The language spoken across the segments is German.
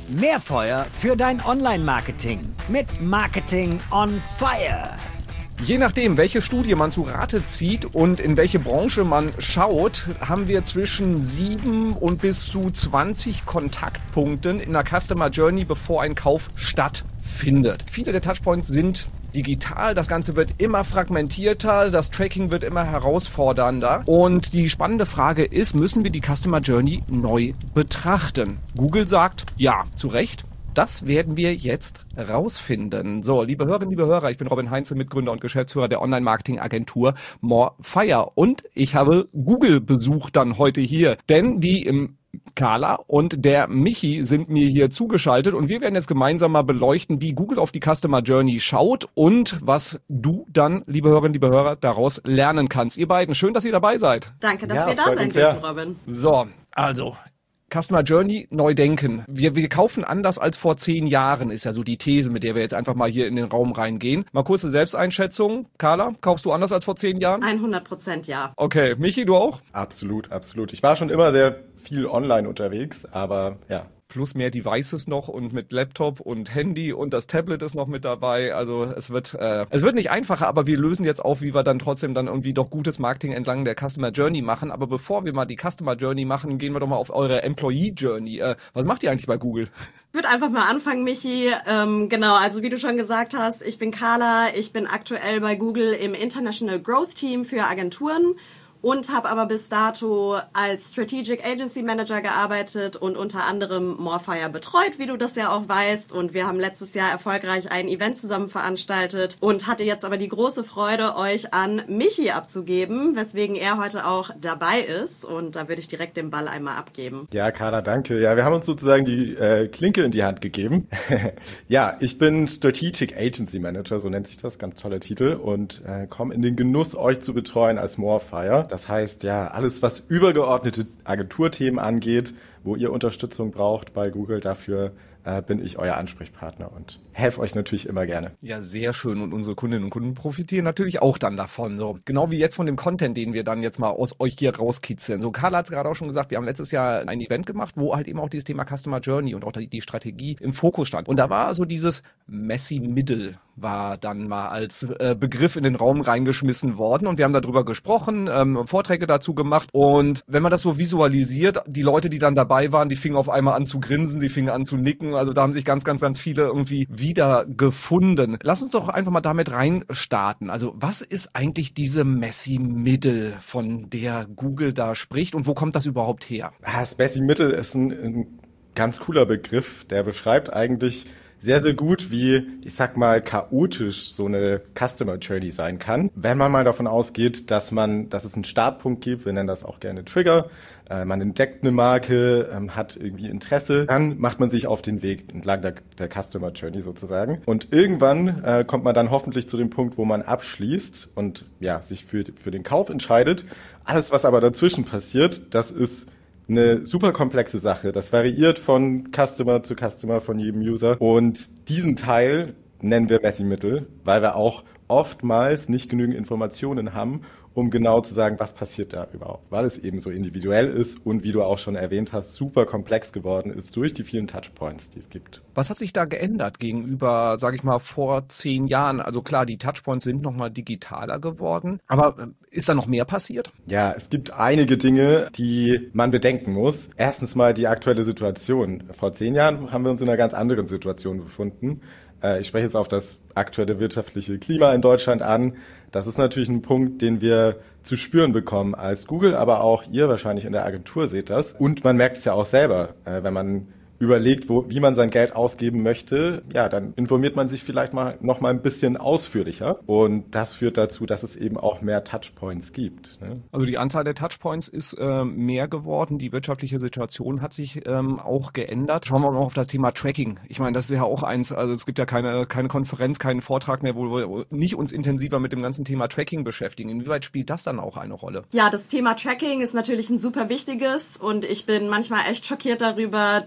Mehr Feuer für dein Online-Marketing mit Marketing on Fire. Je nachdem, welche Studie man zu Rate zieht und in welche Branche man schaut, haben wir zwischen 7 und bis zu 20 Kontaktpunkten in der Customer Journey, bevor ein Kauf stattfindet. Viele der Touchpoints sind digital, das Ganze wird immer fragmentierter, das Tracking wird immer herausfordernder und die spannende Frage ist, müssen wir die Customer Journey neu betrachten? Google sagt, ja, zu Recht. Das werden wir jetzt rausfinden. So, liebe Hörerinnen, liebe Hörer, ich bin Robin Heinzel, Mitgründer und Geschäftsführer der Online-Marketing-Agentur Morefire und ich habe Google-Besuch dann heute hier, denn die Carla und der Michi sind mir hier zugeschaltet und wir werden jetzt gemeinsam mal beleuchten, wie Google auf die Customer Journey schaut und was du dann, liebe Hörerinnen, liebe Hörer, daraus lernen kannst. Ihr beiden, schön, dass ihr dabei seid. Danke, dass wir da sein dürfen, Robin. So, also Customer Journey neu denken. Wir kaufen anders als vor 10 Jahren, ist ja so die These, mit der wir jetzt einfach mal hier in den Raum reingehen. Mal kurze Selbsteinschätzung. Carla, kaufst du anders als vor 10 Jahren? 100% ja. Okay, Michi, du auch? Absolut, absolut. Ich war schon immer sehr viel online unterwegs, aber ja. Plus mehr Devices noch und mit Laptop und Handy und das Tablet ist noch mit dabei. Also es wird nicht einfacher, aber wir lösen jetzt auf, wie wir dann trotzdem dann irgendwie doch gutes Marketing entlang der Customer Journey machen. Aber bevor wir mal die Customer Journey machen, gehen wir doch mal auf eure Employee Journey. Was macht ihr eigentlich bei Google? Ich würde einfach mal anfangen, Michi. Genau, also wie du schon gesagt hast, ich bin Carla. Ich bin aktuell bei Google im International Growth Team für Agenturen. Und habe aber bis dato als Strategic Agency Manager gearbeitet und unter anderem Morefire betreut, wie du das ja auch weißt. Und wir haben letztes Jahr erfolgreich ein Event zusammen veranstaltet und hatte jetzt aber die große Freude, euch an Michi abzugeben, weswegen er heute auch dabei ist. Und da würde ich direkt den Ball einmal abgeben. Ja, Carla, danke. Ja, wir haben uns sozusagen die Klinke in die Hand gegeben. Ja, ich bin Strategic Agency Manager, so nennt sich das, ganz toller Titel, und komme in den Genuss, euch zu betreuen als Morefire. Das heißt, ja, alles, was übergeordnete Agenturthemen angeht, wo ihr Unterstützung braucht bei Google, dafür bin ich euer Ansprechpartner und helfe euch natürlich immer gerne. Ja, sehr schön. Und unsere Kundinnen und Kunden profitieren natürlich auch dann davon. So, genau wie jetzt von dem Content, den wir dann jetzt mal aus euch hier rauskitzeln. So, Carla hat es gerade auch schon gesagt, wir haben letztes Jahr ein Event gemacht, wo halt eben auch dieses Thema Customer Journey und auch die Strategie im Fokus stand. Und da war so dieses Messy Middle war dann mal als Begriff in den Raum reingeschmissen worden und wir haben darüber gesprochen, Vorträge dazu gemacht und wenn man das so visualisiert, die Leute, die dann dabei waren, die fingen auf einmal an zu grinsen, die fingen an zu nicken, also da haben sich ganz, ganz, ganz viele irgendwie wieder gefunden. Lass uns doch einfach mal damit reinstarten. Also was ist eigentlich diese Messy Middle, von der Google da spricht und wo kommt das überhaupt her? Das Messy Middle ist ein ganz cooler Begriff, der beschreibt eigentlich sehr, sehr gut, wie, ich sag mal, chaotisch so eine Customer Journey sein kann. Wenn man mal davon ausgeht, dass es einen Startpunkt gibt, wir nennen das auch gerne Trigger, man entdeckt eine Marke, hat irgendwie Interesse, dann macht man sich auf den Weg entlang der Customer Journey sozusagen. Und irgendwann kommt man dann hoffentlich zu dem Punkt, wo man abschließt und ja, sich für den Kauf entscheidet. Alles, was aber dazwischen passiert, das ist eine super komplexe Sache. Das variiert von Customer zu Customer, von jedem User. Und diesen Teil nennen wir Messy Middle, weil wir auch oftmals nicht genügend Informationen haben, um genau zu sagen, was passiert da überhaupt. Weil es eben so individuell ist und, wie du auch schon erwähnt hast, super komplex geworden ist durch die vielen Touchpoints, die es gibt. Was hat sich da geändert gegenüber, sage ich mal, vor 10 Jahren? Also klar, die Touchpoints sind nochmal digitaler geworden, aber ist da noch mehr passiert? Ja, es gibt einige Dinge, die man bedenken muss. Erstens mal die aktuelle Situation. Vor 10 Jahren haben wir uns in einer ganz anderen Situation befunden. Ich spreche jetzt auf das aktuelle wirtschaftliche Klima in Deutschland an. Das ist natürlich ein Punkt, den wir zu spüren bekommen als Google, aber auch ihr wahrscheinlich in der Agentur seht das. Und man merkt es ja auch selber, wenn man überlegt, wie man sein Geld ausgeben möchte, ja, dann informiert man sich vielleicht noch mal ein bisschen ausführlicher. Und das führt dazu, dass es eben auch mehr Touchpoints gibt. Ne? Also die Anzahl der Touchpoints ist mehr geworden. Die wirtschaftliche Situation hat sich auch geändert. Schauen wir mal auf das Thema Tracking. Ich meine, das ist ja auch eins. Also es gibt ja keine Konferenz, keinen Vortrag mehr, wo wir nicht uns intensiver mit dem ganzen Thema Tracking beschäftigen. Inwieweit spielt das dann auch eine Rolle? Ja, das Thema Tracking ist natürlich ein super wichtiges und ich bin manchmal echt schockiert darüber, dass wir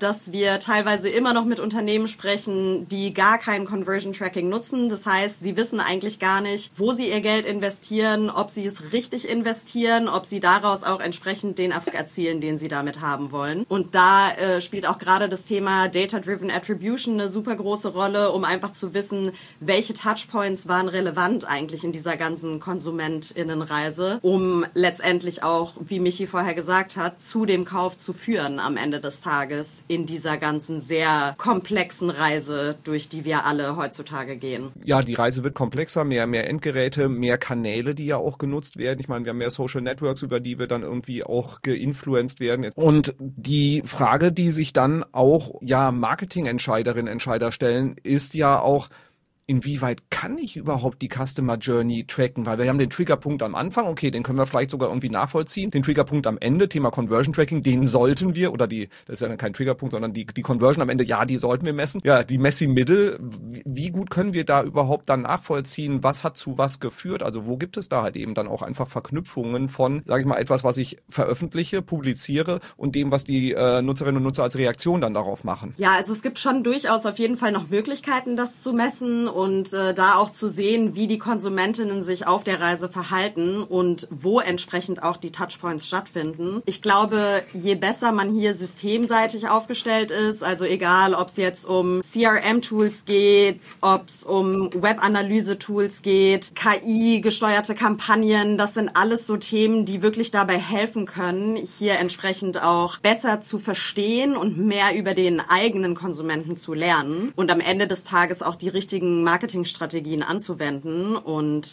wir teilweise immer noch mit Unternehmen sprechen, die gar kein Conversion Tracking nutzen. Das heißt, sie wissen eigentlich gar nicht, wo sie ihr Geld investieren, ob sie es richtig investieren, ob sie daraus auch entsprechend den Erfolg erzielen, den sie damit haben wollen. Und da spielt auch gerade das Thema Data-Driven Attribution eine super große Rolle, um einfach zu wissen, welche Touchpoints waren relevant eigentlich in dieser ganzen KonsumentInnenreise, um letztendlich auch, wie Michi vorher gesagt hat, zu dem Kauf zu führen am Ende des Tages in dieser ganzen sehr komplexen Reise, durch die wir alle heutzutage gehen. Ja, die Reise wird komplexer, mehr Endgeräte, mehr Kanäle, die ja auch genutzt werden. Ich meine, wir haben mehr Social Networks, über die wir dann irgendwie auch geinfluenced werden. Und die Frage, die sich dann auch Marketingentscheiderinnen, Entscheider stellen, ist ja auch, inwieweit kann ich überhaupt die Customer Journey tracken? Weil wir haben den Triggerpunkt am Anfang, okay, den können wir vielleicht sogar irgendwie nachvollziehen. Den Triggerpunkt am Ende, Thema Conversion Tracking, den sollten wir, das ist ja dann kein Triggerpunkt, sondern die Conversion am Ende, ja, die sollten wir messen. Ja, die Messy Middle, wie gut können wir da überhaupt dann nachvollziehen, was hat zu was geführt? Also wo gibt es da halt eben dann auch einfach Verknüpfungen von, sage ich mal, etwas, was ich veröffentliche, publiziere und dem, was die Nutzerinnen und Nutzer als Reaktion dann darauf machen? Ja, also es gibt schon durchaus auf jeden Fall noch Möglichkeiten, das zu messen und da auch zu sehen, wie die Konsumentinnen sich auf der Reise verhalten und wo entsprechend auch die Touchpoints stattfinden. Ich glaube, je besser man hier systemseitig aufgestellt ist, also egal, ob es jetzt um CRM-Tools geht, ob es um Web-Analyse-Tools geht, KI-gesteuerte Kampagnen, das sind alles so Themen, die wirklich dabei helfen können, hier entsprechend auch besser zu verstehen und mehr über den eigenen Konsumenten zu lernen und am Ende des Tages auch die richtigen Marketingstrategien anzuwenden und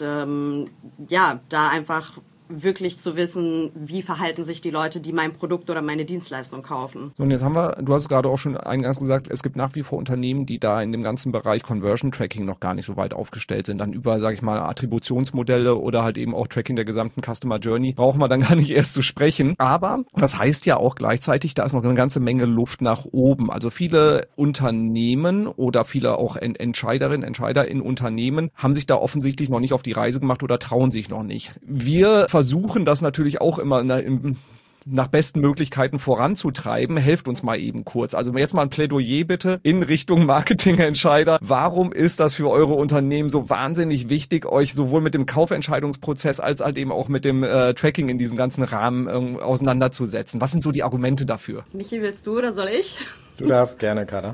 da einfach wirklich zu wissen, wie verhalten sich die Leute, die mein Produkt oder meine Dienstleistung kaufen. So, und jetzt du hast gerade auch schon eingangs gesagt, es gibt nach wie vor Unternehmen, die da in dem ganzen Bereich Conversion Tracking noch gar nicht so weit aufgestellt sind. Dann über, sage ich mal, Attributionsmodelle oder halt eben auch Tracking der gesamten Customer Journey brauchen wir dann gar nicht erst zu sprechen. Aber das heißt ja auch gleichzeitig, da ist noch eine ganze Menge Luft nach oben. Also viele Unternehmen oder viele auch Entscheiderinnen, Entscheider in Unternehmen haben sich da offensichtlich noch nicht auf die Reise gemacht oder trauen sich noch nicht. Wir versuchen das natürlich auch immer nach besten Möglichkeiten voranzutreiben. Helft uns mal eben kurz. Also jetzt mal ein Plädoyer bitte in Richtung Marketingentscheider. Warum ist das für eure Unternehmen so wahnsinnig wichtig, euch sowohl mit dem Kaufentscheidungsprozess als halt eben auch mit dem Tracking in diesem ganzen Rahmen auseinanderzusetzen? Was sind so die Argumente dafür? Michi, willst du oder soll ich? Du darfst gerne, Carla.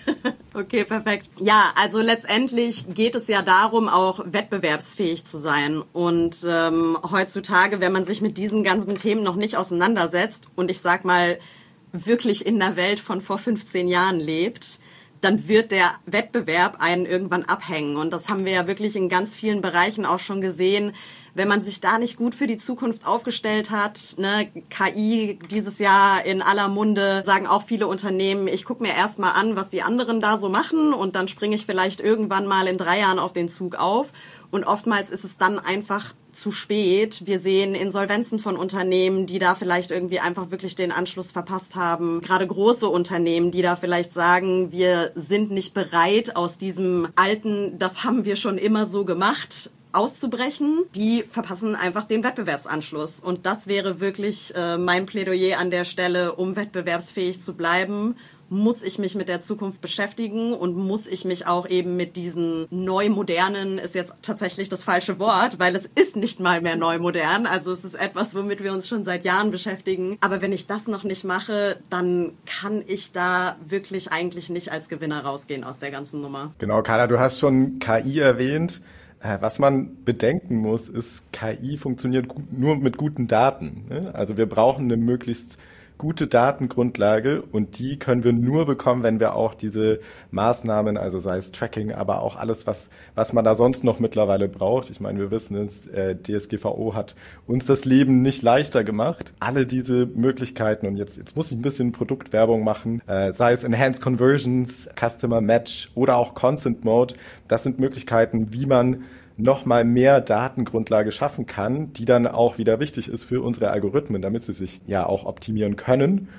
Okay, perfekt. Ja, also letztendlich geht es ja darum, auch wettbewerbsfähig zu sein. Und heutzutage, wenn man sich mit diesen ganzen Themen noch nicht auseinandersetzt und ich sag mal wirklich in der Welt von vor 15 Jahren lebt, dann wird der Wettbewerb einen irgendwann abhängen. Und das haben wir ja wirklich in ganz vielen Bereichen auch schon gesehen. Wenn man sich da nicht gut für die Zukunft aufgestellt hat, ne, KI dieses Jahr in aller Munde, sagen auch viele Unternehmen, ich gucke mir erstmal an, was die anderen da so machen und dann springe ich vielleicht irgendwann mal in 3 Jahren auf den Zug auf. Und oftmals ist es dann einfach zu spät. Wir sehen Insolvenzen von Unternehmen, die da vielleicht irgendwie einfach wirklich den Anschluss verpasst haben. Gerade große Unternehmen, die da vielleicht sagen, wir sind nicht bereit, aus diesem alten, das haben wir schon immer so gemacht, auszubrechen, die verpassen einfach den Wettbewerbsanschluss. Und das wäre wirklich mein Plädoyer an der Stelle, um wettbewerbsfähig zu bleiben, muss ich mich mit der Zukunft beschäftigen und muss ich mich auch eben mit diesen neu-modernen, ist jetzt tatsächlich das falsche Wort, weil es ist nicht mal mehr neu-modern, also es ist etwas, womit wir uns schon seit Jahren beschäftigen. Aber wenn ich das noch nicht mache, dann kann ich da wirklich eigentlich nicht als Gewinner rausgehen aus der ganzen Nummer. Genau, Carla, du hast schon KI erwähnt. Was man bedenken muss, ist, KI funktioniert nur mit guten Daten. Also wir brauchen eine möglichst gute Datengrundlage und die können wir nur bekommen, wenn wir auch diese Maßnahmen, also sei es Tracking, aber auch alles, was man da sonst noch mittlerweile braucht. Ich meine, wir wissen es, DSGVO hat uns das Leben nicht leichter gemacht. Alle diese Möglichkeiten, und jetzt muss ich ein bisschen Produktwerbung machen, sei es Enhanced Conversions, Customer Match oder auch Consent Mode, das sind Möglichkeiten, wie man nochmal mehr Datengrundlage schaffen kann, die dann auch wieder wichtig ist für unsere Algorithmen, damit sie sich ja auch optimieren können.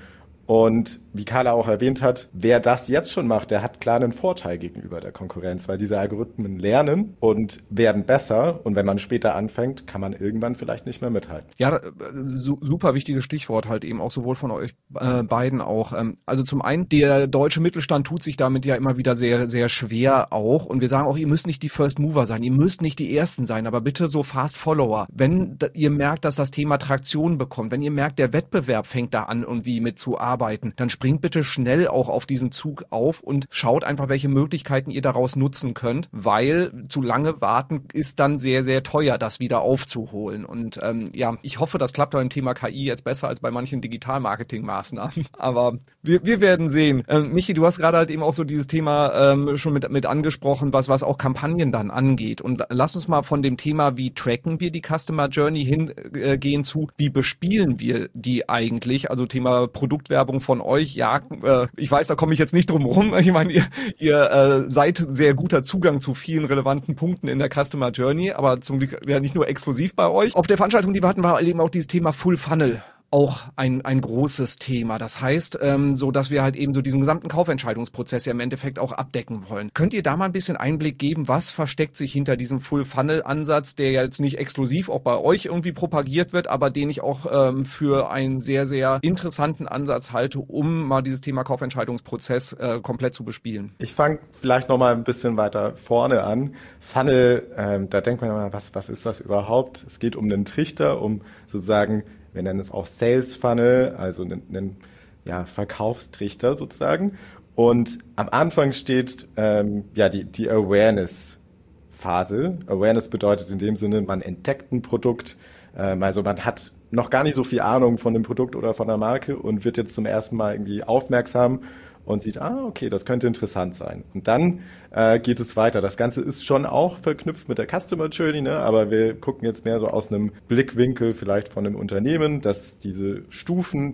Und wie Carla auch erwähnt hat, wer das jetzt schon macht, der hat klar einen Vorteil gegenüber der Konkurrenz, weil diese Algorithmen lernen und werden besser. Und wenn man später anfängt, kann man irgendwann vielleicht nicht mehr mithalten. Ja, super wichtiges Stichwort halt eben auch sowohl von euch beiden auch. Also zum einen, der deutsche Mittelstand tut sich damit ja immer wieder sehr, sehr schwer auch. Und wir sagen auch, ihr müsst nicht die First Mover sein, ihr müsst nicht die Ersten sein, aber bitte so Fast Follower. Wenn ihr merkt, dass das Thema Traktion bekommt, wenn ihr merkt, der Wettbewerb fängt da an, irgendwie mitzuarbeiten, dann springt bitte schnell auch auf diesen Zug auf und schaut einfach, welche Möglichkeiten ihr daraus nutzen könnt, weil zu lange warten ist dann sehr, sehr teuer, das wieder aufzuholen. Und ich hoffe, das klappt beim Thema KI jetzt besser als bei manchen Digital-Marketing-Maßnahmen. Aber wir werden sehen. Michi, du hast gerade halt eben auch so dieses Thema schon mit angesprochen, was auch Kampagnen dann angeht. Und lass uns mal von dem Thema, wie tracken wir die Customer Journey hingehen zu, wie bespielen wir die eigentlich? Also Thema Produktwerbung von euch, ja, ich weiß, da komme ich jetzt nicht drum rum. Ich meine, ihr seid sehr guter Zugang zu vielen relevanten Punkten in der Customer Journey, aber zum Glück ja nicht nur exklusiv bei euch. Auf der Veranstaltung, die wir hatten, war eben auch dieses Thema Full Funnel auch ein großes Thema. Das heißt, so dass wir halt eben so diesen gesamten Kaufentscheidungsprozess ja im Endeffekt auch abdecken wollen. Könnt ihr da mal ein bisschen Einblick geben, was versteckt sich hinter diesem Full-Funnel-Ansatz, der ja jetzt nicht exklusiv auch bei euch irgendwie propagiert wird, aber den ich auch für einen sehr, sehr interessanten Ansatz halte, um mal dieses Thema Kaufentscheidungsprozess komplett zu bespielen? Ich fange vielleicht noch mal ein bisschen weiter vorne an. Funnel, da denkt man immer, was ist das überhaupt? Es geht um einen Trichter, um sozusagen, wir nennen es auch Sales Funnel, also einen Verkaufstrichter sozusagen. Und am Anfang steht die Awareness-Phase. Awareness bedeutet in dem Sinne, man entdeckt ein Produkt, also man hat noch gar nicht so viel Ahnung von dem Produkt oder von der Marke und wird jetzt zum ersten Mal irgendwie aufmerksam und sieht, okay, das könnte interessant sein. Und dann geht es weiter. Das Ganze ist schon auch verknüpft mit der Customer Journey, ne? Aber wir gucken jetzt mehr so aus einem Blickwinkel vielleicht von einem Unternehmen, das diese Stufen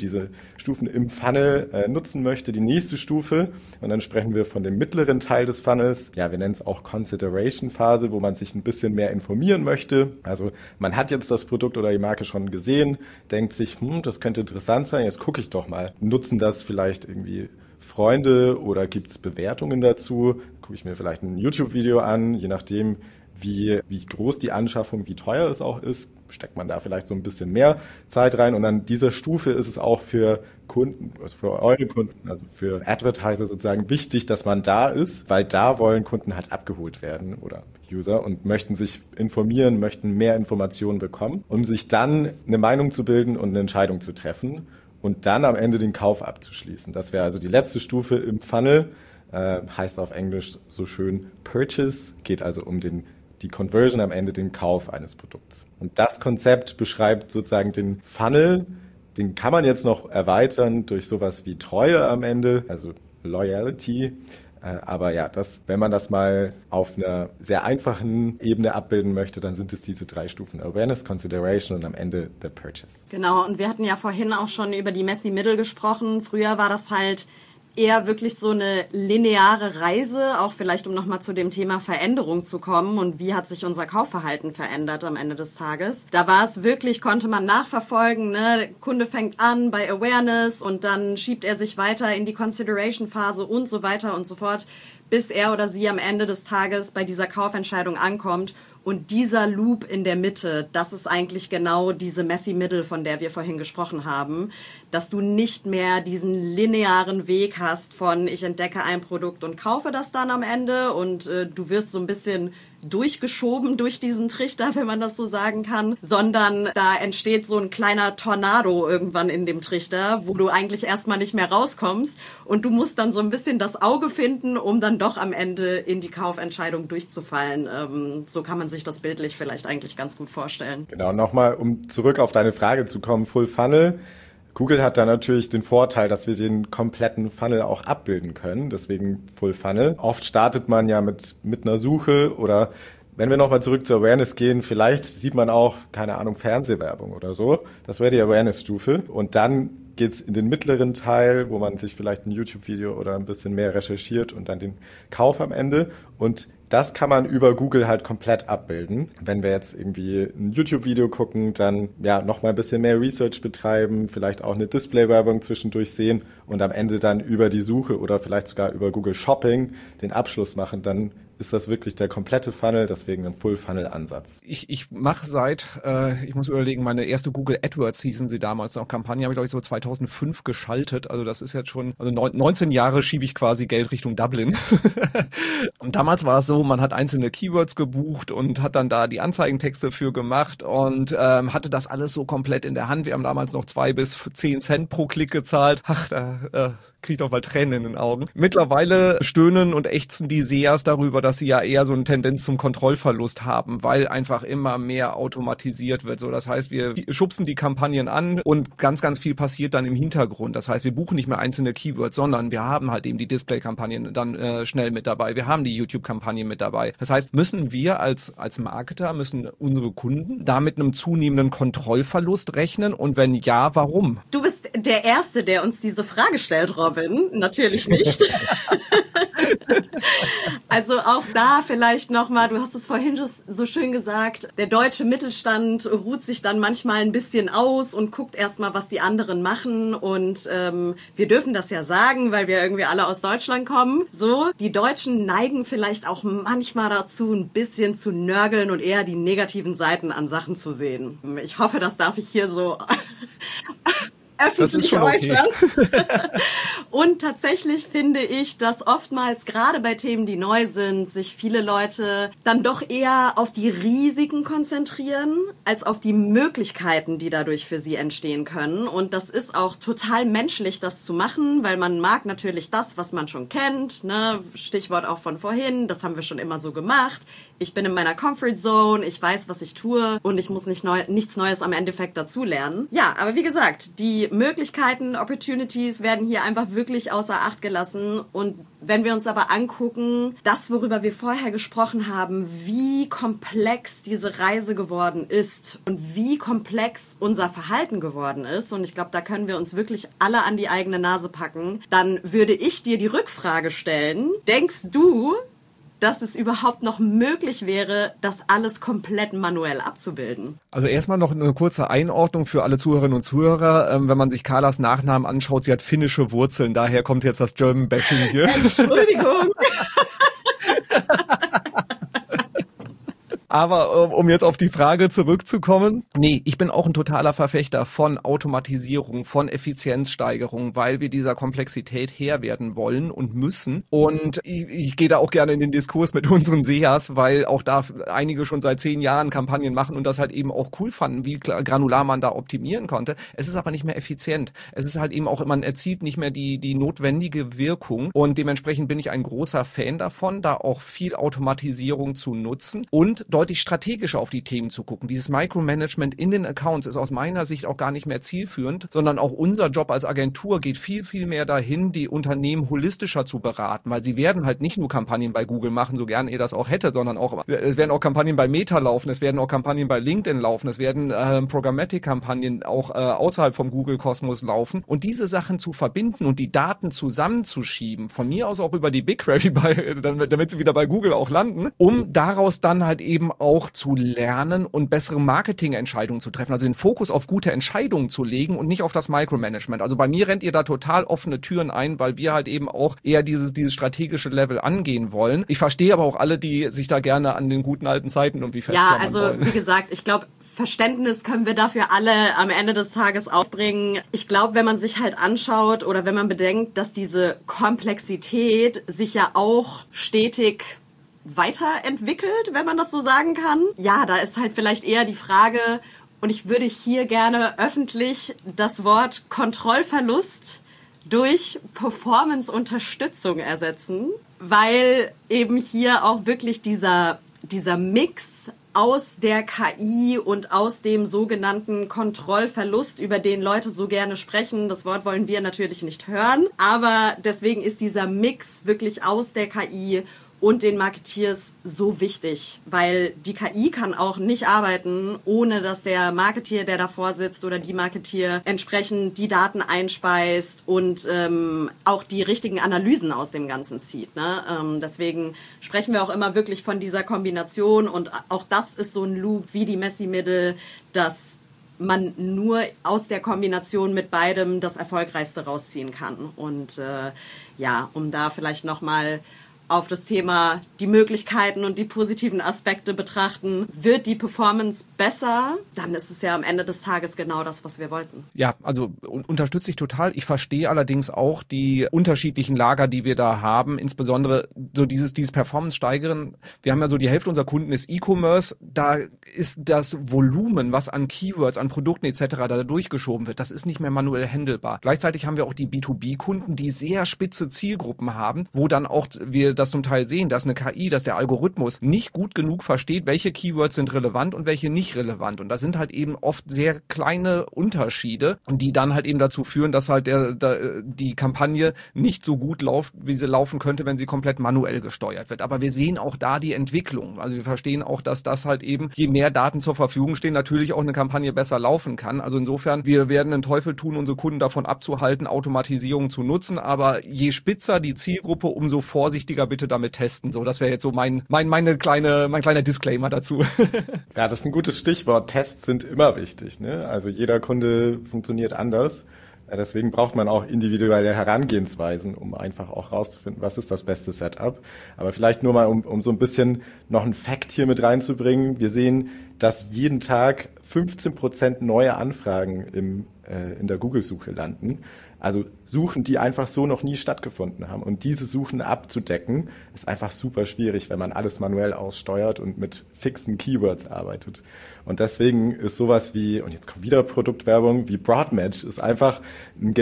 im Funnel nutzen möchte, die nächste Stufe. Und dann sprechen wir von dem mittleren Teil des Funnels. Ja, wir nennen es auch Consideration Phase, wo man sich ein bisschen mehr informieren möchte. Also man hat jetzt das Produkt oder die Marke schon gesehen, denkt sich, das könnte interessant sein, jetzt gucke ich doch mal. Nutzen das vielleicht irgendwie Freunde oder gibt's Bewertungen dazu? Gucke ich mir vielleicht ein YouTube-Video an, je nachdem, wie groß die Anschaffung, wie teuer es auch ist, steckt man da vielleicht so ein bisschen mehr Zeit rein. Und an dieser Stufe ist es auch für Kunden, also für eure Kunden, also für Advertiser sozusagen wichtig, dass man da ist, weil da wollen Kunden halt abgeholt werden oder User und möchten sich informieren, möchten mehr Informationen bekommen, um sich dann eine Meinung zu bilden und eine Entscheidung zu treffen. Und dann am Ende den Kauf abzuschließen. Das wäre also die letzte Stufe im Funnel, heißt auf Englisch so schön Purchase, geht also um die Conversion am Ende, den Kauf eines Produkts. Und das Konzept beschreibt sozusagen den Funnel, den kann man jetzt noch erweitern durch sowas wie Treue am Ende, also Loyalty. Aber ja, wenn man das mal auf einer sehr einfachen Ebene abbilden möchte, dann sind es diese 3 Stufen. Awareness, Consideration und am Ende der Purchase. Genau, und wir hatten ja vorhin auch schon über die Messy Middle gesprochen. Früher war das halt eher wirklich so eine lineare Reise, auch vielleicht um nochmal zu dem Thema Veränderung zu kommen und wie hat sich unser Kaufverhalten verändert am Ende des Tages. Da war es wirklich, konnte man nachverfolgen, ne? Der Kunde fängt an bei Awareness und dann schiebt er sich weiter in die Consideration-Phase und so weiter und so fort, bis er oder sie am Ende des Tages bei dieser Kaufentscheidung ankommt. Und dieser Loop in der Mitte, das ist eigentlich genau diese Messy Middle, von der wir vorhin gesprochen haben, dass du nicht mehr diesen linearen Weg hast von ich entdecke ein Produkt und kaufe das dann am Ende und du wirst so ein bisschen durchgeschoben durch diesen Trichter, wenn man das so sagen kann, sondern da entsteht so ein kleiner Tornado irgendwann in dem Trichter, wo du eigentlich erstmal nicht mehr rauskommst und du musst dann so ein bisschen das Auge finden, um dann doch am Ende in die Kaufentscheidung durchzufallen. So kann man sich das bildlich vielleicht eigentlich ganz gut vorstellen. Genau, nochmal, um zurück auf deine Frage zu kommen, Full Funnel. Google hat da natürlich den Vorteil, dass wir den kompletten Funnel auch abbilden können, deswegen Full Funnel. Oft startet man ja mit einer Suche oder wenn wir nochmal zurück zur Awareness gehen, vielleicht sieht man auch, keine Ahnung, Fernsehwerbung oder so. Das wäre die Awareness-Stufe und dann geht's in den mittleren Teil, wo man sich vielleicht ein YouTube-Video oder ein bisschen mehr recherchiert und dann den Kauf am Ende und das kann man über Google halt komplett abbilden. Wenn wir jetzt irgendwie ein YouTube-Video gucken, dann ja nochmal ein bisschen mehr Research betreiben, vielleicht auch eine Display-Werbung zwischendurch sehen und am Ende dann über die Suche oder vielleicht sogar über Google Shopping den Abschluss machen, dann ist das wirklich der komplette Funnel, deswegen ein Full-Funnel-Ansatz. Ich mache ich muss überlegen, meine erste Google AdWords hießen sie damals noch, Kampagne habe ich glaube ich so 2005 geschaltet, also das ist jetzt schon, also 19 Jahre schiebe ich quasi Geld Richtung Dublin. Und damals war es so, man hat einzelne Keywords gebucht und hat dann da die Anzeigentexte für gemacht und hatte das alles so komplett in der Hand. Wir haben damals noch 2 bis 10 Cent pro Klick gezahlt. Ach, da kriegt auch mal Tränen in den Augen. Mittlerweile stöhnen und ächzen die SEAs darüber, dass sie ja eher so eine Tendenz zum Kontrollverlust haben, weil einfach immer mehr automatisiert wird. So, das heißt, wir schubsen die Kampagnen an und ganz, ganz viel passiert dann im Hintergrund. Das heißt, wir buchen nicht mehr einzelne Keywords, sondern wir haben halt eben die Display-Kampagnen dann schnell mit dabei. Wir haben die YouTube-Kampagnen mit dabei. Das heißt, müssen wir als Marketer, müssen unsere Kunden da mit einem zunehmenden Kontrollverlust rechnen? Und wenn ja, warum? Du bist der Erste, der uns diese Frage stellt, Robin. Natürlich nicht. Also auch da vielleicht nochmal, du hast es vorhin so schön gesagt, der deutsche Mittelstand ruht sich dann manchmal ein bisschen aus und guckt erstmal, was die anderen machen und wir dürfen das ja sagen, weil wir irgendwie alle aus Deutschland kommen. So, die Deutschen neigen vielleicht auch manchmal dazu, ein bisschen zu nörgeln und eher die negativen Seiten an Sachen zu sehen. Ich hoffe, das darf ich hier so öffentlich äußern. Okay. Und tatsächlich finde ich, dass oftmals gerade bei Themen, die neu sind, sich viele Leute dann doch eher auf die Risiken konzentrieren, als auf die Möglichkeiten, die dadurch für sie entstehen können. Und das ist auch total menschlich, das zu machen, weil man mag natürlich das, was man schon kennt, ne? Stichwort auch von vorhin, das haben wir schon immer so gemacht. Ich bin in meiner Comfort Zone, ich weiß, was ich tue und ich muss nichts Neues am Endeffekt dazulernen. Ja, aber wie gesagt, die Möglichkeiten, Opportunities werden hier einfach wirklich außer Acht gelassen. Und wenn wir uns aber angucken, das, worüber wir vorher gesprochen haben, wie komplex diese Reise geworden ist und wie komplex unser Verhalten geworden ist, und ich glaube, da können wir uns wirklich alle an die eigene Nase packen, dann würde ich dir die Rückfrage stellen, denkst du, dass es überhaupt noch möglich wäre, das alles komplett manuell abzubilden? Also erstmal noch eine kurze Einordnung für alle Zuhörerinnen und Zuhörer. Wenn man sich Carlas Nachnamen anschaut, sie hat finnische Wurzeln, daher kommt jetzt das German-Bashing hier. Entschuldigung. Aber um jetzt auf die Frage zurückzukommen, nee, ich bin auch ein totaler Verfechter von Automatisierung, von Effizienzsteigerung, weil wir dieser Komplexität Herr werden wollen und müssen. Und ich gehe da auch gerne in den Diskurs mit unseren SEAs, weil auch da einige schon seit 10 Jahren Kampagnen machen und das halt eben auch cool fanden, wie granular man da optimieren konnte. Es ist aber nicht mehr effizient. Es ist halt eben auch, man erzielt nicht mehr die notwendige Wirkung und dementsprechend bin ich ein großer Fan davon, da auch viel Automatisierung zu nutzen und deutlich strategischer auf die Themen zu gucken. Dieses Micromanagement in den Accounts ist aus meiner Sicht auch gar nicht mehr zielführend, sondern auch unser Job als Agentur geht viel, viel mehr dahin, die Unternehmen holistischer zu beraten, weil sie werden halt nicht nur Kampagnen bei Google machen, so gern ihr das auch hättet, sondern auch, es werden auch Kampagnen bei Meta laufen, es werden auch Kampagnen bei LinkedIn laufen, es werden Programmatic-Kampagnen auch außerhalb vom Google-Kosmos laufen und diese Sachen zu verbinden und die Daten zusammenzuschieben, von mir aus auch über die BigQuery, damit sie wieder bei Google auch landen, um daraus dann halt eben auch zu lernen und bessere Marketingentscheidungen zu treffen, also den Fokus auf gute Entscheidungen zu legen und nicht auf das Micromanagement. Also bei mir rennt ihr da total offene Türen ein, weil wir halt eben auch eher dieses strategische Level angehen wollen. Ich verstehe aber auch alle, die sich da gerne an den guten alten Zeiten irgendwie festklammern wollen. Ja, also wie gesagt, ich glaube, Verständnis können wir dafür alle am Ende des Tages aufbringen. Ich glaube, wenn man sich halt anschaut oder wenn man bedenkt, dass diese Komplexität sich ja auch stetig weiterentwickelt, wenn man das so sagen kann. Ja, da ist halt vielleicht eher die Frage, und ich würde hier gerne öffentlich das Wort Kontrollverlust durch Performance-Unterstützung ersetzen, weil eben hier auch wirklich dieser Mix aus der KI und aus dem sogenannten Kontrollverlust, über den Leute so gerne sprechen. Das Wort wollen wir natürlich nicht hören, aber deswegen ist dieser Mix wirklich aus der KI und den Marketeers so wichtig, weil die KI kann auch nicht arbeiten, ohne dass der Marketeer, der davor sitzt oder die Marketeer entsprechend die Daten einspeist und auch die richtigen Analysen aus dem Ganzen zieht. Ne? Deswegen sprechen wir auch immer wirklich von dieser Kombination und auch das ist so ein Loop wie die Messi-Mittel, dass man nur aus der Kombination mit beidem das Erfolgreichste rausziehen kann. Und um da vielleicht nochmal auf das Thema die Möglichkeiten und die positiven Aspekte betrachten, wird die Performance besser, dann ist es ja am Ende des Tages genau das, was wir wollten. Ja, also unterstütze ich total. Ich verstehe allerdings auch die unterschiedlichen Lager, die wir da haben, insbesondere so dieses Performance steigern. Wir haben ja so die Hälfte unserer Kunden ist E-Commerce, da ist das Volumen, was an Keywords, an Produkten etc. da durchgeschoben wird, das ist nicht mehr manuell handelbar. Gleichzeitig haben wir auch die B2B-Kunden, die sehr spitze Zielgruppen haben, wo dann auch wir das zum Teil sehen, dass eine KI, dass der Algorithmus nicht gut genug versteht, welche Keywords sind relevant und welche nicht relevant. Und das sind halt eben oft sehr kleine Unterschiede, die dann halt eben dazu führen, dass halt die Kampagne nicht so gut läuft, wie sie laufen könnte, wenn sie komplett manuell gesteuert wird. Aber wir sehen auch da die Entwicklung. Also wir verstehen auch, dass das halt eben, je mehr Daten zur Verfügung stehen, natürlich auch eine Kampagne besser laufen kann. Also insofern, wir werden den Teufel tun, unsere Kunden davon abzuhalten, Automatisierung zu nutzen. Aber je spitzer die Zielgruppe, umso vorsichtiger bitte damit testen. So, das wäre jetzt so mein kleiner Disclaimer dazu. Ja, das ist ein gutes Stichwort. Tests sind immer wichtig, ne? Also jeder Kunde funktioniert anders. Deswegen braucht man auch individuelle Herangehensweisen, um einfach auch rauszufinden, was ist das beste Setup. Aber vielleicht nur mal, um so ein bisschen noch einen Fact hier mit reinzubringen. Wir sehen, dass jeden Tag 15% neue Anfragen in der Google-Suche landen. Also Suchen, die einfach so noch nie stattgefunden haben. Und diese Suchen abzudecken, ist einfach super schwierig, wenn man alles manuell aussteuert und mit fixen Keywords arbeitet. Und deswegen ist sowas wie, und jetzt kommt wieder Produktwerbung, wie Broadmatch, ist einfach eine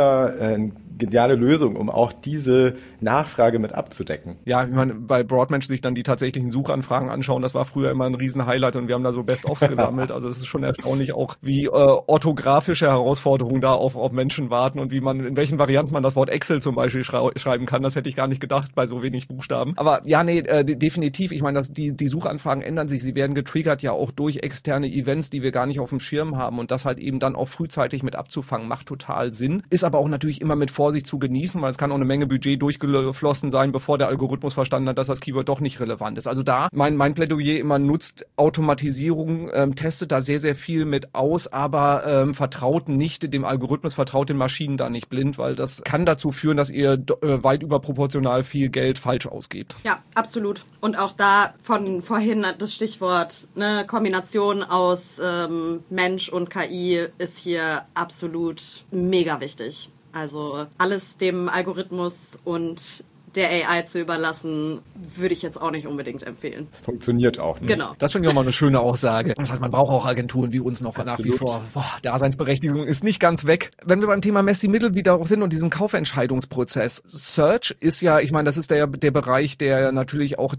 geniale Lösung, um auch diese Nachfrage mit abzudecken. Ja, ich meine, bei Broadmatch sich dann die tatsächlichen Suchanfragen anschauen, das war früher immer ein Riesen-Highlight und wir haben da so Best-ofs gesammelt. Also es ist schon erstaunlich auch, wie orthografische Herausforderungen da auf Menschen warten und in welchen Varianten man das Wort Excel zum Beispiel schreiben kann. Das hätte ich gar nicht gedacht bei so wenig Buchstaben. Aber ja, definitiv. Ich meine, die Suchanfragen ändern sich. Sie werden getriggert ja auch durch externe Events, die wir gar nicht auf dem Schirm haben. Und das halt eben dann auch frühzeitig mit abzufangen, macht total Sinn. Ist aber auch natürlich immer mit Vorsicht zu genießen, weil es kann auch eine Menge Budget durchgeflossen sein, bevor der Algorithmus verstanden hat, dass das Keyword doch nicht relevant ist. Also da mein Plädoyer immer nutzt Automatisierung, testet da sehr, sehr viel mit aus, aber vertraut nicht dem Algorithmus, vertraut den Maschinen da nicht blind, weil das kann dazu führen, dass ihr weit überproportional viel Geld falsch ausgebt. Ja, absolut. Und auch da von vorhin das Stichwort, ne, Kombination aus Mensch und KI ist hier absolut mega wichtig. Also alles dem Algorithmus und der AI zu überlassen, würde ich jetzt auch nicht unbedingt empfehlen. Das funktioniert auch nicht. Genau. Das finde ich auch mal eine schöne Aussage. Das heißt, man braucht auch Agenturen wie uns noch nach wie vor. Daseinsberechtigung ist nicht ganz weg. Wenn wir beim Thema Messi-Mittel wieder auch sind und diesen Kaufentscheidungsprozess. Search ist ja, ich meine, das ist der Bereich, der natürlich auch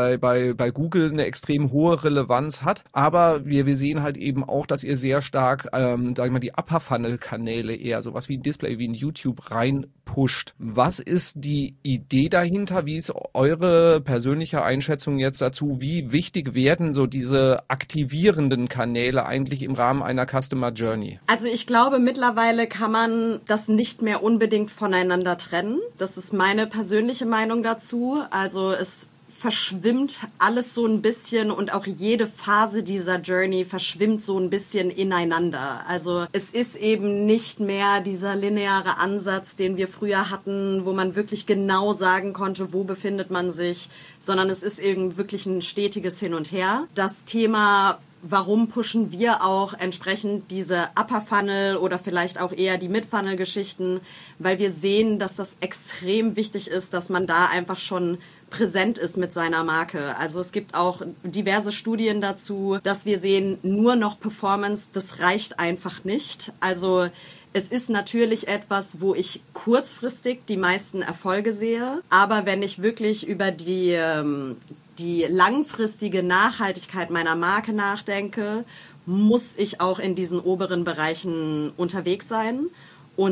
bei Google eine extrem hohe Relevanz hat. Aber wir sehen halt eben auch, dass ihr sehr stark, die Upper-Funnel-Kanäle eher, sowas wie ein Display, wie ein YouTube reinpusht. Was ist die Idee dahinter? Wie ist eure persönliche Einschätzung jetzt dazu? Wie wichtig werden so diese aktivierenden Kanäle eigentlich im Rahmen einer Customer Journey? Also ich glaube, mittlerweile kann man das nicht mehr unbedingt voneinander trennen. Das ist meine persönliche Meinung dazu. Also es verschwimmt alles so ein bisschen und auch jede Phase dieser Journey verschwimmt so ein bisschen ineinander. Also es ist eben nicht mehr dieser lineare Ansatz, den wir früher hatten, wo man wirklich genau sagen konnte, wo befindet man sich, sondern es ist eben wirklich ein stetiges Hin und Her. Das Thema, warum pushen wir auch entsprechend diese Upper Funnel oder vielleicht auch eher die Mid-Funnel Geschichten, weil wir sehen, dass das extrem wichtig ist, dass man da einfach schon präsent ist mit seiner Marke. Also es gibt auch diverse Studien dazu, dass wir sehen, nur noch Performance, das reicht einfach nicht. Also es ist natürlich etwas, wo ich kurzfristig die meisten Erfolge sehe, aber wenn ich wirklich über die langfristige Nachhaltigkeit meiner Marke nachdenke, muss ich auch in diesen oberen Bereichen unterwegs sein. Und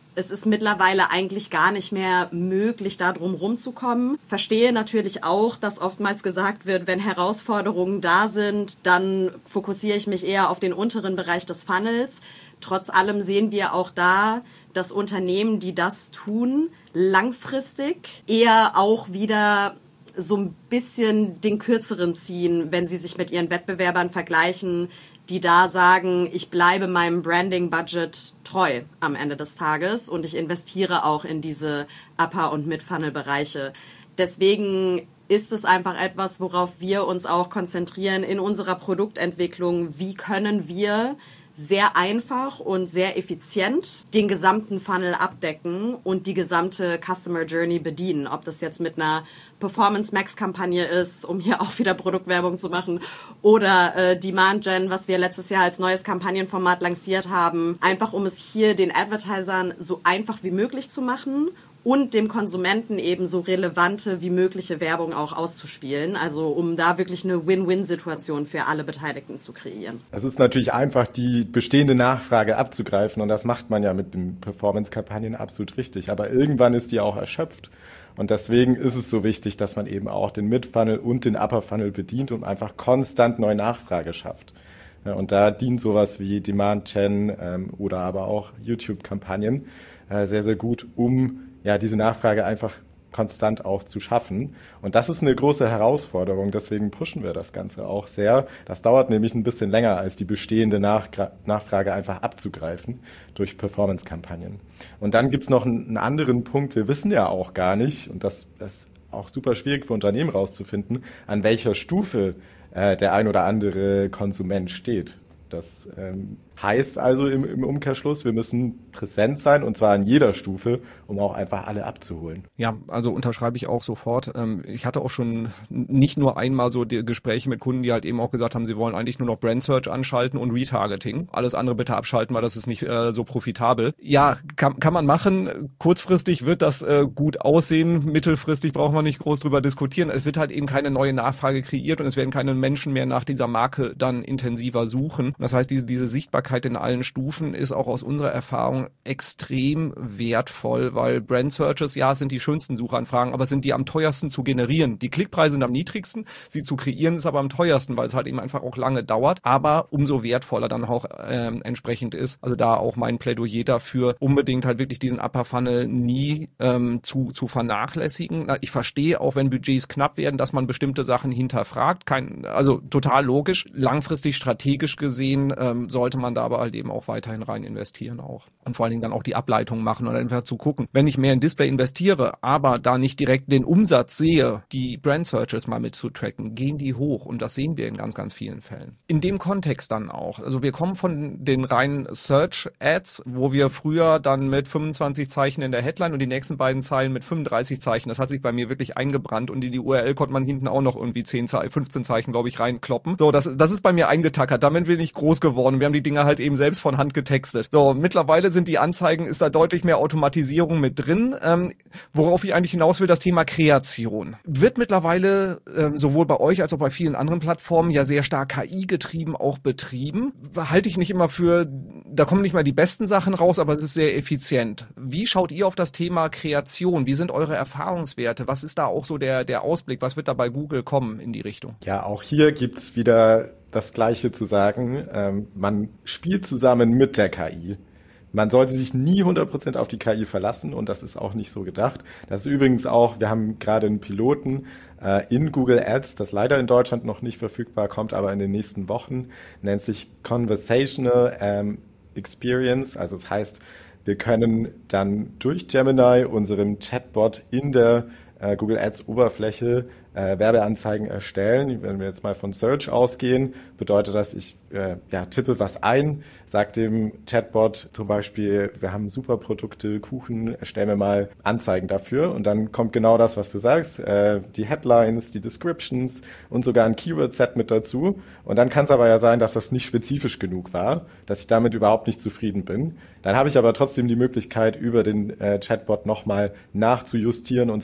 es ist mittlerweile eigentlich gar nicht mehr möglich, da drum rumzukommen. Verstehe natürlich auch, dass oftmals gesagt wird, wenn Herausforderungen da sind, dann fokussiere ich mich eher auf den unteren Bereich des Funnels. Trotz allem sehen wir auch da, dass Unternehmen, die das tun, langfristig eher auch wieder so ein bisschen den Kürzeren ziehen, wenn sie sich mit ihren Wettbewerbern vergleichen, die da sagen, ich bleibe meinem Branding-Budget treu am Ende des Tages und ich investiere auch in diese Upper- und Mid-Funnel-Bereiche. Deswegen ist es einfach etwas, worauf wir uns auch konzentrieren in unserer Produktentwicklung. Wie können wir sehr einfach und sehr effizient den gesamten Funnel abdecken und die gesamte Customer Journey bedienen. Ob das jetzt mit einer Performance-Max-Kampagne ist, um hier auch wieder Produktwerbung zu machen, oder Demand Gen, was wir letztes Jahr als neues Kampagnenformat lanciert haben, einfach um es hier den Advertisern so einfach wie möglich zu machen und dem Konsumenten eben so relevante wie mögliche Werbung auch auszuspielen. Also um da wirklich eine Win-Win-Situation für alle Beteiligten zu kreieren. Es ist natürlich einfach, die bestehende Nachfrage abzugreifen und das macht man ja mit den Performance-Kampagnen absolut richtig. Aber irgendwann ist die auch erschöpft. Und deswegen ist es so wichtig, dass man eben auch den Mid-Funnel und den Upper-Funnel bedient und einfach konstant neue Nachfrage schafft. Und da dient sowas wie Demand Gen oder aber auch YouTube-Kampagnen sehr, sehr gut, um diese Nachfrage einfach konstant auch zu schaffen. Und das ist eine große Herausforderung, deswegen pushen wir das Ganze auch sehr. Das dauert nämlich ein bisschen länger, als die bestehende Nachfrage einfach abzugreifen durch Performance-Kampagnen. Und dann gibt's noch einen anderen Punkt, wir wissen ja auch gar nicht, und das ist auch super schwierig für Unternehmen rauszufinden, an welcher Stufe der ein oder andere Konsument steht. Das heißt also im Umkehrschluss, wir müssen präsent sein und zwar an jeder Stufe, um auch einfach alle abzuholen. Ja, also unterschreibe ich auch sofort. Ich hatte auch schon nicht nur einmal so die Gespräche mit Kunden, die halt eben auch gesagt haben, sie wollen eigentlich nur noch Brand Search anschalten und Retargeting. Alles andere bitte abschalten, weil das ist nicht so profitabel. Ja, kann man machen. Kurzfristig wird das gut aussehen. Mittelfristig brauchen wir nicht groß drüber diskutieren. Es wird halt eben keine neue Nachfrage kreiert und es werden keine Menschen mehr nach dieser Marke dann intensiver suchen. Das heißt, diese Sichtbarkeit in allen Stufen ist auch aus unserer Erfahrung extrem wertvoll, weil Brand Searches, ja, sind die schönsten Suchanfragen, aber sind die am teuersten zu generieren. Die Klickpreise sind am niedrigsten, sie zu kreieren ist aber am teuersten, weil es halt eben einfach auch lange dauert, aber umso wertvoller dann auch entsprechend ist. Also da auch mein Plädoyer dafür, unbedingt halt wirklich diesen Upper Funnel nie zu vernachlässigen. Ich verstehe auch, wenn Budgets knapp werden, dass man bestimmte Sachen hinterfragt. Also total logisch. Langfristig strategisch gesehen sollte man da aber halt eben auch weiterhin rein investieren auch. Und vor allen Dingen dann auch die Ableitung machen und einfach zu gucken, wenn ich mehr in Display investiere, aber da nicht direkt den Umsatz sehe, die Brand Searches mal mit zu tracken, gehen die hoch und das sehen wir in ganz, ganz vielen Fällen. In dem Kontext dann auch. Also wir kommen von den reinen Search Ads, wo wir früher dann mit 25 Zeichen in der Headline und die nächsten beiden Zeilen mit 35 Zeichen, das hat sich bei mir wirklich eingebrannt und in die URL konnte man hinten auch noch irgendwie 15 Zeichen, glaube ich, reinkloppen. So, das ist bei mir eingetackert. Damit bin ich groß geworden. Wir haben die Dinge halt eben selbst von Hand getextet. So, mittlerweile sind die Anzeigen, ist da deutlich mehr Automatisierung mit drin. Worauf ich eigentlich hinaus will, das Thema Kreation. Wird mittlerweile sowohl bei euch als auch bei vielen anderen Plattformen ja sehr stark KI-getrieben auch betrieben. Halte ich nicht immer für, da kommen nicht mal die besten Sachen raus, aber es ist sehr effizient. Wie schaut ihr auf das Thema Kreation? Wie sind eure Erfahrungswerte? Was ist da auch so der Ausblick? Was wird da bei Google kommen in die Richtung? Ja, auch hier gibt's wieder das Gleiche zu sagen. Man spielt zusammen mit der KI. Man sollte sich nie 100% auf die KI verlassen und das ist auch nicht so gedacht. Das ist übrigens auch, wir haben gerade einen Piloten in Google Ads, das leider in Deutschland noch nicht verfügbar, kommt aber in den nächsten Wochen, nennt sich Conversational Experience. Also das heißt, wir können dann durch Gemini, unserem Chatbot in der Google Ads Oberfläche Werbeanzeigen erstellen. Wenn wir jetzt mal von Search ausgehen, bedeutet das, ich tippe was ein, sage dem Chatbot zum Beispiel, wir haben super Produkte, Kuchen, erstell mir mal Anzeigen dafür und dann kommt genau das, was du sagst, die Headlines, die Descriptions und sogar ein Keyword-Set mit dazu und dann kann es aber ja sein, dass das nicht spezifisch genug war, dass ich damit überhaupt nicht zufrieden bin. Dann habe ich aber trotzdem die Möglichkeit, über den Chatbot nochmal nachzujustieren und zu sagen,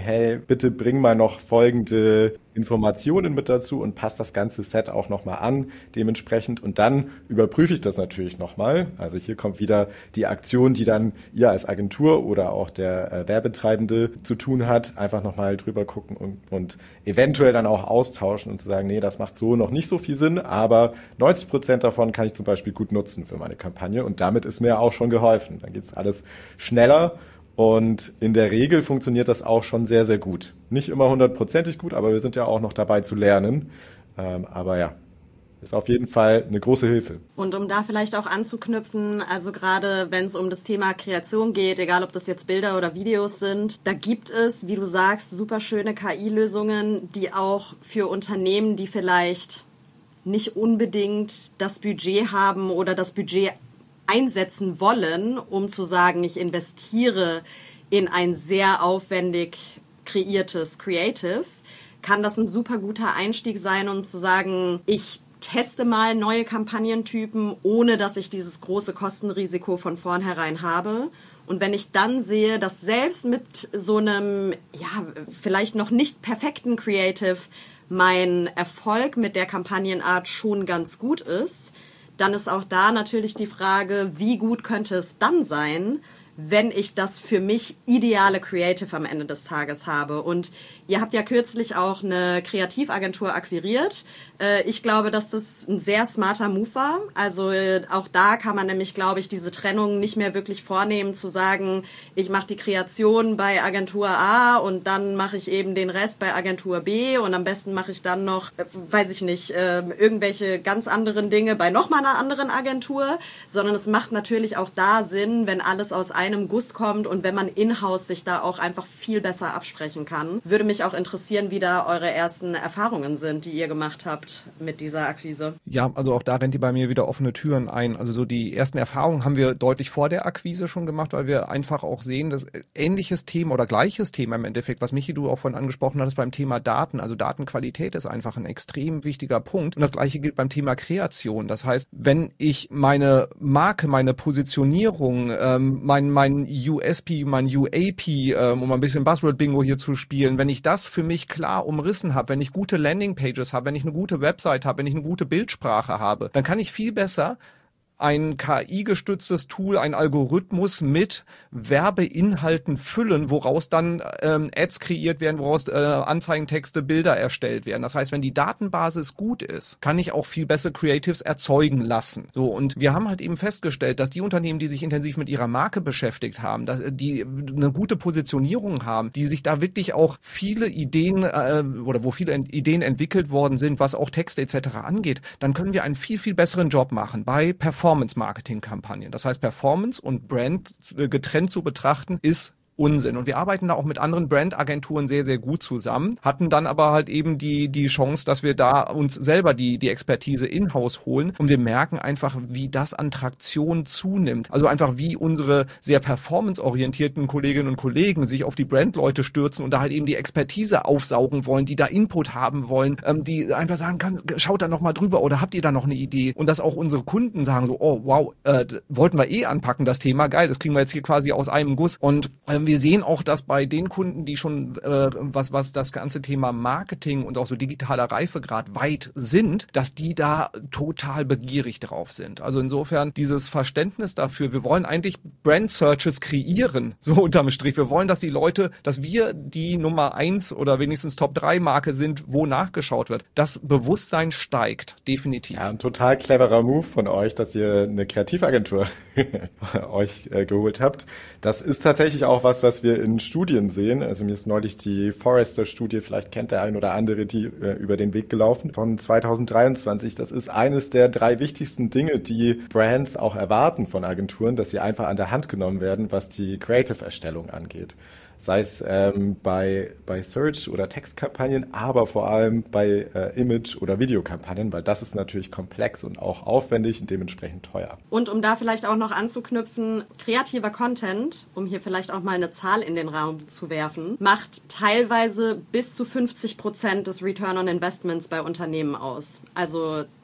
hey, bitte bring mal noch folgende Informationen mit dazu und passt das ganze Set auch nochmal an dementsprechend. Und dann überprüfe ich das natürlich nochmal. Also hier kommt wieder die Aktion, die dann ihr als Agentur oder auch der Werbetreibende zu tun hat. Einfach nochmal drüber gucken und eventuell dann auch austauschen und zu sagen, nee, das macht so noch nicht so viel Sinn, aber 90% davon kann ich zum Beispiel gut nutzen für meine Kampagne und damit ist mir auch schon geholfen. Dann geht's alles schneller. Und in der Regel funktioniert das auch schon sehr, sehr gut. Nicht immer 100%ig gut, aber wir sind ja auch noch dabei zu lernen. Aber ja, ist auf jeden Fall eine große Hilfe. Und um da vielleicht auch anzuknüpfen, also gerade wenn es um das Thema Kreation geht, egal ob das jetzt Bilder oder Videos sind, da gibt es, wie du sagst, super schöne KI-Lösungen, die auch für Unternehmen, die vielleicht nicht unbedingt das Budget haben oder das Budget einsetzen wollen, um zu sagen, ich investiere in ein sehr aufwendig kreiertes Creative, kann das ein super guter Einstieg sein, um zu sagen, ich teste mal neue Kampagnentypen, ohne dass ich dieses große Kostenrisiko von vornherein habe. Und wenn ich dann sehe, dass selbst mit so einem, ja, vielleicht noch nicht perfekten Creative mein Erfolg mit der Kampagnenart schon ganz gut ist, dann ist auch da natürlich die Frage, wie gut könnte es dann sein, wenn ich das für mich ideale Creative am Ende des Tages habe. Und ihr habt ja kürzlich auch eine Kreativagentur akquiriert. Ich glaube, dass das ein sehr smarter Move war. Also auch da kann man nämlich, glaube ich, diese Trennung nicht mehr wirklich vornehmen, zu sagen, ich mache die Kreation bei Agentur A und dann mache ich eben den Rest bei Agentur B und am besten mache ich dann noch, weiß ich nicht, irgendwelche ganz anderen Dinge bei nochmal einer anderen Agentur, sondern es macht natürlich auch da Sinn, wenn alles aus einem Guss kommt und wenn man in-house sich da auch einfach viel besser absprechen kann. Würde mich auch interessieren, wie da eure ersten Erfahrungen sind, die ihr gemacht habt mit dieser Akquise. Ja, also auch da rennt ihr bei mir wieder offene Türen ein. Also so die ersten Erfahrungen haben wir deutlich vor der Akquise schon gemacht, weil wir einfach auch sehen, dass ähnliches Thema oder gleiches Thema im Endeffekt, was Michi, du auch vorhin angesprochen hattest beim Thema Daten. Also Datenqualität ist einfach ein extrem wichtiger Punkt. Und das Gleiche gilt beim Thema Kreation. Das heißt, wenn ich meine Marke, meine Positionierung, mein USP, mein UAP, um ein bisschen Buzzword-Bingo hier zu spielen, wenn ich das für mich klar umrissen habe, wenn ich gute Landingpages habe, wenn ich eine gute Website habe, wenn ich eine gute Bildsprache habe, dann kann ich viel besser ein KI-gestütztes Tool, ein Algorithmus mit Werbeinhalten füllen, woraus dann Ads kreiert werden, woraus Anzeigentexte, Bilder erstellt werden. Das heißt, wenn die Datenbasis gut ist, kann ich auch viel bessere Creatives erzeugen lassen. So, und wir haben halt eben festgestellt, dass die Unternehmen, die sich intensiv mit ihrer Marke beschäftigt haben, dass die eine gute Positionierung haben, die sich da wirklich auch viele Ideen oder wo viele Ideen entwickelt worden sind, was auch Texte etc. angeht, dann können wir einen viel, viel besseren Job machen bei Performance-Marketing-Kampagnen. Das heißt, Performance und Brand getrennt zu betrachten, ist Unsinn. Und wir arbeiten da auch mit anderen Brandagenturen sehr, sehr gut zusammen, hatten dann aber halt eben die Chance, dass wir da uns selber die Expertise in-house holen und wir merken einfach, wie das an Traktion zunimmt. Also einfach, wie unsere sehr performanceorientierten Kolleginnen und Kollegen sich auf die Brandleute stürzen und da halt eben die Expertise aufsaugen wollen, die da Input haben wollen, die einfach sagen kann, schaut da nochmal drüber oder habt ihr da noch eine Idee? Und dass auch unsere Kunden sagen so, oh wow, wollten wir anpacken, das Thema, geil, das kriegen wir jetzt hier quasi aus einem Guss. Und wir sehen auch, dass bei den Kunden, die schon was das ganze Thema Marketing und auch so digitaler Reifegrad weit sind, dass die da total begierig drauf sind. Also insofern dieses Verständnis dafür, wir wollen eigentlich Brand Searches kreieren, so unterm Strich. Wir wollen, dass wir die Nummer 1 oder wenigstens Top 3 Marke sind, wo nachgeschaut wird. Das Bewusstsein steigt, definitiv. Ja, ein total cleverer Move von euch, dass ihr eine Kreativagentur euch geholt habt. Das ist tatsächlich auch was wir in Studien sehen. Also mir ist neulich die Forrester-Studie, vielleicht kennt der ein oder andere, die über den Weg gelaufen, von 2023. Das ist eines der 3 wichtigsten Dinge, die Brands auch erwarten von Agenturen, dass sie einfach an der Hand genommen werden, was die Creative-Erstellung angeht. Sei es bei Search- oder Textkampagnen, aber vor allem bei Image- oder Videokampagnen, weil das ist natürlich komplex und auch aufwendig und dementsprechend teuer. Und um da vielleicht auch noch anzuknüpfen, kreativer Content, um hier vielleicht auch mal eine Zahl in den Raum zu werfen, macht teilweise bis zu 50% des Return on Investments bei Unternehmen aus. Also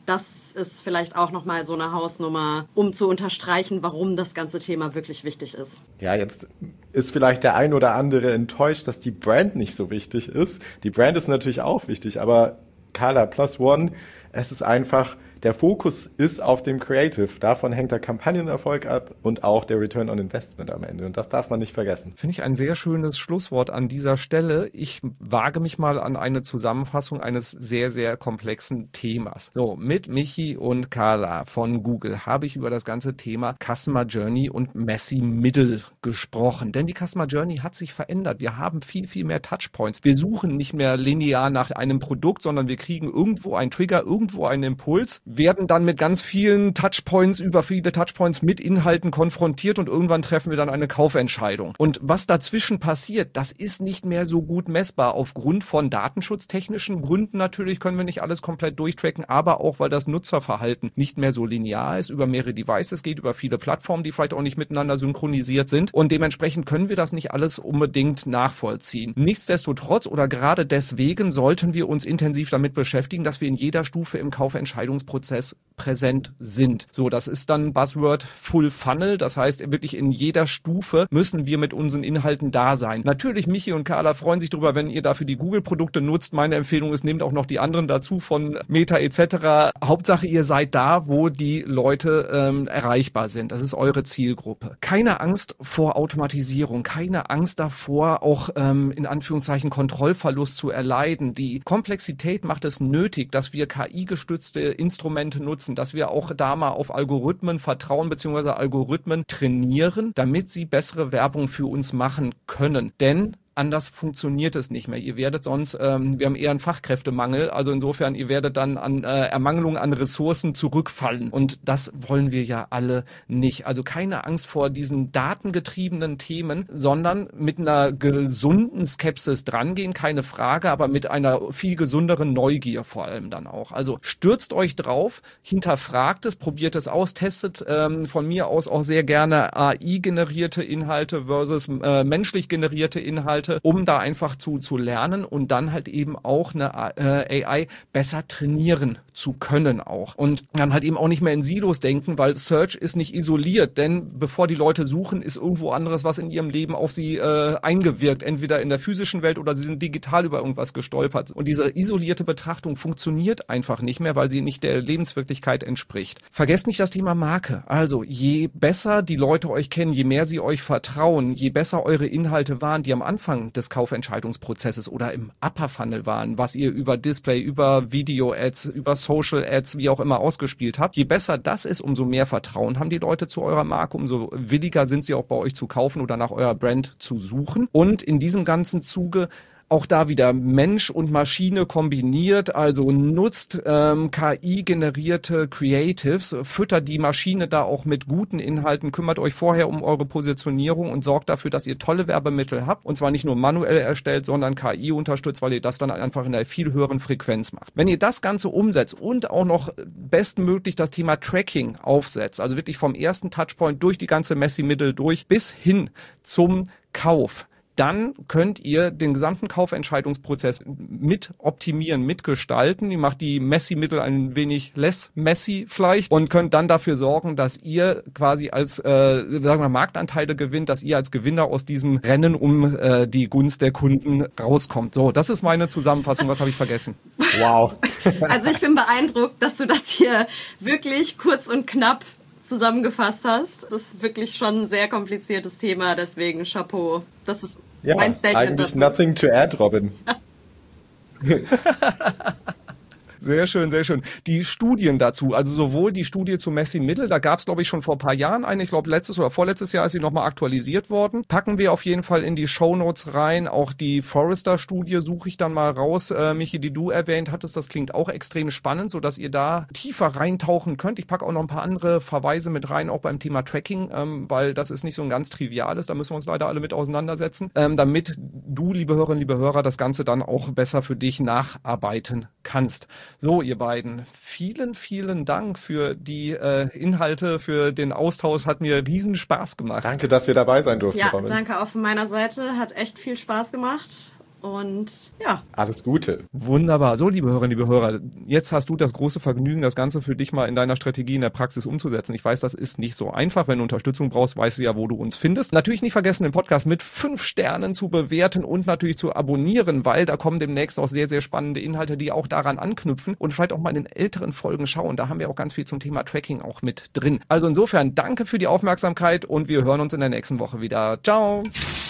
das ist vielleicht auch nochmal so eine Hausnummer, um zu unterstreichen, warum das ganze Thema wirklich wichtig ist. Ja, jetzt ist vielleicht der ein oder andere enttäuscht, dass die Brand nicht so wichtig ist. Die Brand ist natürlich auch wichtig, aber Carla Plus One, es ist einfach, der Fokus ist auf dem Creative. Davon hängt der Kampagnenerfolg ab und auch der Return on Investment am Ende. Und das darf man nicht vergessen. Finde ich ein sehr schönes Schlusswort an dieser Stelle. Ich wage mich mal an eine Zusammenfassung eines sehr, sehr komplexen Themas. So, mit Michi und Carla von Google habe ich über das ganze Thema Customer Journey und Messy Middle gesprochen. Denn die Customer Journey hat sich verändert. Wir haben viel, viel mehr Touchpoints. Wir suchen nicht mehr linear nach einem Produkt, sondern wir kriegen irgendwo einen Trigger, irgendwo einen Impuls, werden dann mit ganz vielen Touchpoints, über viele Touchpoints mit Inhalten konfrontiert und irgendwann treffen wir dann eine Kaufentscheidung. Und was dazwischen passiert, das ist nicht mehr so gut messbar. Aufgrund von datenschutztechnischen Gründen natürlich können wir nicht alles komplett durchtracken, aber auch, weil das Nutzerverhalten nicht mehr so linear ist, über mehrere Devices geht, über viele Plattformen, die vielleicht auch nicht miteinander synchronisiert sind. Und dementsprechend können wir das nicht alles unbedingt nachvollziehen. Nichtsdestotrotz oder gerade deswegen sollten wir uns intensiv damit beschäftigen, dass wir in jeder Stufe im Kaufentscheidungsprozess präsent sind. So, das ist dann Buzzword Full Funnel. Das heißt, wirklich in jeder Stufe müssen wir mit unseren Inhalten da sein. Natürlich, Michi und Carla freuen sich darüber, wenn ihr dafür die Google-Produkte nutzt. Meine Empfehlung ist, nehmt auch noch die anderen dazu von Meta etc. Hauptsache, ihr seid da, wo die Leute erreichbar sind. Das ist eure Zielgruppe. Keine Angst vor Automatisierung, keine Angst davor, auch in Anführungszeichen Kontrollverlust zu erleiden. Die Komplexität macht es nötig, dass wir KI-gestützte Instrumente nutzen, dass wir auch da mal auf Algorithmen vertrauen bzw. Algorithmen trainieren, damit sie bessere Werbung für uns machen können. Denn anders funktioniert es nicht mehr. Ihr werdet sonst, wir haben eher einen Fachkräftemangel, also insofern, ihr werdet dann an Ermangelung an Ressourcen zurückfallen und das wollen wir ja alle nicht. Also keine Angst vor diesen datengetriebenen Themen, sondern mit einer gesunden Skepsis drangehen, keine Frage, aber mit einer viel gesünderen Neugier vor allem dann auch. Also stürzt euch drauf, hinterfragt es, probiert es aus, testet von mir aus auch sehr gerne AI-generierte Inhalte versus menschlich generierte Inhalte, um da einfach zu lernen und dann halt eben auch eine AI besser trainieren zu können auch. Und dann halt eben auch nicht mehr in Silos denken, weil Search ist nicht isoliert, denn bevor die Leute suchen, ist irgendwo anderes, was in ihrem Leben auf sie eingewirkt, entweder in der physischen Welt oder sie sind digital über irgendwas gestolpert. Und diese isolierte Betrachtung funktioniert einfach nicht mehr, weil sie nicht der Lebenswirklichkeit entspricht. Vergesst nicht das Thema Marke. Also je besser die Leute euch kennen, je mehr sie euch vertrauen, je besser eure Inhalte waren, die am Anfang des Kaufentscheidungsprozesses oder im Upper Funnel waren, was ihr über Display, über Video-Ads, über Social-Ads, wie auch immer ausgespielt habt. Je besser das ist, umso mehr Vertrauen haben die Leute zu eurer Marke, umso williger sind sie auch bei euch zu kaufen oder nach eurer Brand zu suchen. Und in diesem ganzen Zuge auch da wieder Mensch und Maschine kombiniert, also nutzt KI-generierte Creatives, füttert die Maschine da auch mit guten Inhalten, kümmert euch vorher um eure Positionierung und sorgt dafür, dass ihr tolle Werbemittel habt und zwar nicht nur manuell erstellt, sondern KI unterstützt, weil ihr das dann einfach in einer viel höheren Frequenz macht. Wenn ihr das Ganze umsetzt und auch noch bestmöglich das Thema Tracking aufsetzt, also wirklich vom ersten Touchpoint durch die ganze Messy Middle durch bis hin zum Kauf, dann könnt ihr den gesamten Kaufentscheidungsprozess mit optimieren, mitgestalten. Ihr macht die Messy Middle ein wenig less messy vielleicht und könnt dann dafür sorgen, dass ihr quasi als sagen wir Marktanteile gewinnt, dass ihr als Gewinner aus diesem Rennen um die Gunst der Kunden rauskommt. So, das ist meine Zusammenfassung. Was habe ich vergessen? Wow. Also ich bin beeindruckt, dass du das hier wirklich kurz und knapp zusammengefasst hast. Das ist wirklich schon ein sehr kompliziertes Thema, deswegen Chapeau. Das ist mein Statement eigentlich dazu. Nothing to add, Robin. Sehr schön, sehr schön. Die Studien dazu, also sowohl die Studie zu Messy Middle, da gab es, glaube ich, schon vor ein paar Jahren eine, ich glaube letztes oder vorletztes Jahr ist sie nochmal aktualisiert worden. Packen wir auf jeden Fall in die Shownotes rein. Auch die Forrester-Studie suche ich dann mal raus. Michi, die du erwähnt hattest, das klingt auch extrem spannend, sodass ihr da tiefer reintauchen könnt. Ich packe auch noch ein paar andere Verweise mit rein, auch beim Thema Tracking, weil das ist nicht so ein ganz triviales, da müssen wir uns leider alle mit auseinandersetzen, damit du, liebe Hörerinnen, liebe Hörer, das Ganze dann auch besser für dich nacharbeiten kannst. So, ihr beiden, vielen, vielen Dank für die Inhalte, für den Austausch. Hat mir riesen Spaß gemacht. Danke, dass wir dabei sein durften, Ja, Robin. danke auch von meiner Seite. Hat echt viel Spaß gemacht. und ja. Alles Gute. Wunderbar. So, liebe Hörerinnen, liebe Hörer, jetzt hast du das große Vergnügen, das Ganze für dich mal in deiner Strategie in der Praxis umzusetzen. Ich weiß, das ist nicht so einfach. Wenn du Unterstützung brauchst, weißt du ja, wo du uns findest. Natürlich nicht vergessen, den Podcast mit 5 Sternen zu bewerten und natürlich zu abonnieren, weil da kommen demnächst auch sehr, sehr spannende Inhalte, die auch daran anknüpfen und vielleicht auch mal in den älteren Folgen schauen. Da haben wir auch ganz viel zum Thema Tracking auch mit drin. Also insofern danke für die Aufmerksamkeit und wir hören uns in der nächsten Woche wieder. Ciao!